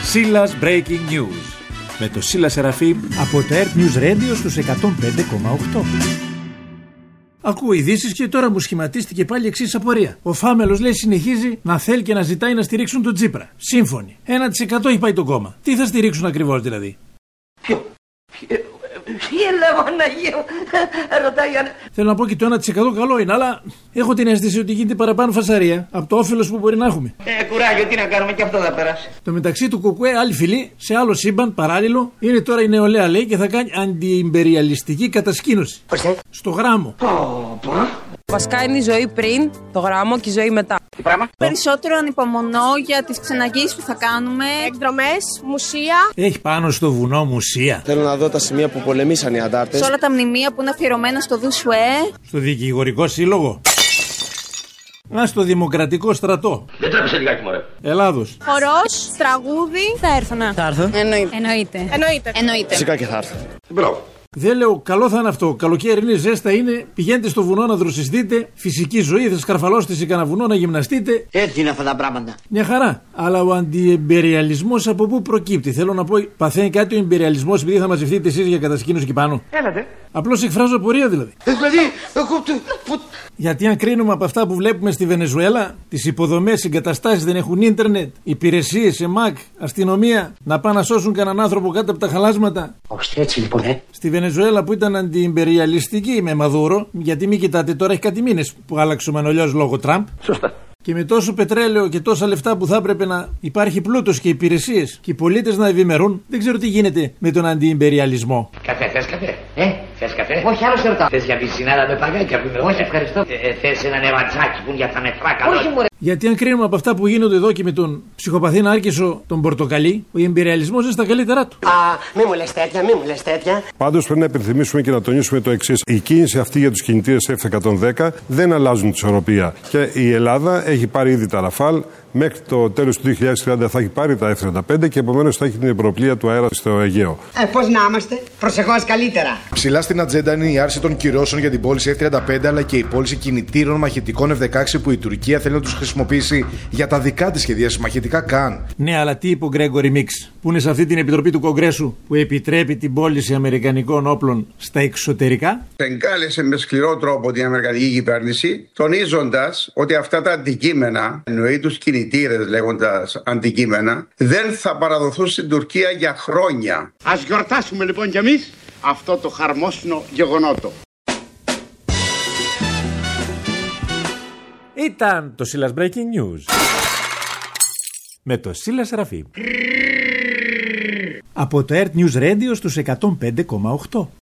Σίλας Breaking News με το Σίλα Σεραφείμ από το Earth News Radio στους 105,8. Ακούω ειδήσεις και τώρα μου σχηματίστηκε πάλι εξής απορία. Ο Φάμελος λέει συνεχίζει να θέλει και να ζητάει να στηρίξουν τον Τσίπρα. Σύμφωνοι. 1% έχει πάει το κόμμα. Τι θα στηρίξουν ακριβώς δηλαδή? Θέλω να πω και το 1% καλό είναι, αλλά έχω την αίσθηση ότι γίνεται παραπάνω φασαρία από το όφελος που μπορεί να έχουμε. Κουράγιο, τι να κάνουμε, και αυτό θα περάσει. Το μεταξύ του Κουκουέ, άλλη φυλή, σε άλλο σύμπαν παράλληλο, είναι τώρα η νεολαία λέει και θα κάνει αντιυμπεριαλιστική κατασκήνωση. Στο γράμμο. Βασικά είναι η ζωή πριν, το γράμμο και η ζωή μετά. Τι πράγμα? Περισσότερο ανυπομονώ για τις ξεναγήσεις που θα κάνουμε. Εκδρομές, μουσεία. Έχει πάνω στο βουνό μουσεία. Θέλω να δω τα σημεία που πολεμήσαν οι αντάρτες. Σε όλα τα μνημεία που είναι αφιερωμένα στο Δουσουέ. Στο δικηγορικό σύλλογο. Στο δημοκρατικό στρατό. Δεν τρέπεσαι λιγάκι, μωρέ. Ελλάδος. Χορός, τραγούδι. Θα έρθω να. Θα έρθω. Εννοείται. Φυσικά και θα έρθω. Μπράβο. Δεν λέω καλό θα είναι αυτό. Καλοκαίρι είναι, ζέστα είναι. Πηγαίνετε στο βουνό να δροσιστείτε. Φυσική ζωή, θα σκαρφαλώσετε σε κανένα βουνό να γυμναστείτε. Έτσι είναι αυτά τα πράγματα. Μια χαρά. Αλλά ο αντιεμπεριαλισμός από πού προκύπτει? Θέλω να πω, παθαίνει κάτι ο εμπεριαλισμός επειδή θα μαζευτείτε εσείς για κατασκήνωση εκεί πάνω? Έλατε. Απλώς εκφράζω απορία δηλαδή. Δηλαδή, Γιατί αν κρίνουμε από αυτά που βλέπουμε στη Βενεζουέλα, τις υποδομές, εγκαταστάσεις δεν έχουν ίντερνετ, υπηρεσίες, ΕΜΑΚ, αστυνομία, να πάνε να σώσουν κανέναν άνθρωπο κάτω από τα χαλάσματα. όχι, έτσι λοιπόν, Στη Βενεζουέλα που ήταν αντιυμπεριαλιστική με Μαδούρο, γιατί μην κοιτάτε τώρα, έχει κάτι μήνες που άλλαξε ο Μανολιός λόγω Τραμπ. Σωστά. Και με τόσο πετρέλαιο και τόσα λεφτά που θα έπρεπε να υπάρχει πλούτος και υπηρεσίες και οι πολίτες να ευημερούν, δεν ξέρω τι γίνεται με τον αντιυμπεριαλισμό. Καφέ, θες καφέ? Θες καφέ? Όχι, άλλο σε ρωτάω. Θες για πισινάδα με παγάκια που είμαι? Όχι, ευχαριστώ. Θες ένα νεραντζάκι που είναι για τα νεφρά καλό? Όχι, μωρέ. Γιατί αν κρίνουμε από αυτά που γίνονται εδώ και με τον ψυχοπαθή Νάρκησο τον Πορτοκαλί, ο εμπειριαλισμός είναι στα καλύτερά του. Μη μου λες τέτοια. Πάντως πρέπει να υπενθυμίσουμε και να τονίσουμε το εξής. Η κίνηση αυτή για τους κινητήρες F-110 δεν αλλάζουν τη ισορροπία. Και η Ελλάδα έχει πάρει ήδη τα Ραφάλ. Μέχρι το τέλος του 2030 θα έχει πάρει τα F-35 και επομένως θα έχει την υπεροπλία του αέρα στο Αιγαίο. Πώς να είμαστε, προσεχώς καλύτερα. Ψηλά στην ατζέντα είναι η άρση των κυρώσεων για την πώληση F-35 αλλά και η πώληση κινητήρων μαχητικών F-16 που η Τουρκία θέλει να τους χρησιμοποιήσει για τα δικά της σχεδία μαχητικά καν. Ναι, αλλά τι είπε ο Γκρέγκορι Μίξ, που είναι σε αυτή την επιτροπή του Κογκρέσου που επιτρέπει την πώληση αμερικανικών όπλων στα εξωτερικά? Εγκάλεσε με σκληρό τρόπο την αμερικανική κυβέρνηση, τονίζοντας ότι αυτά τα αντικείμενα, εννοεί τους κινητήρες λέγοντας αντικείμενα, δεν θα παραδοθούν στην Τουρκία για χρόνια. Ας γιορτάσουμε λοιπόν κι εμείς αυτό το χαρμόσυνο γεγονότο. Ήταν το Σίλας Breaking News με το Σίλα Σεραφείμ από το Earth News Radio στους 105,8.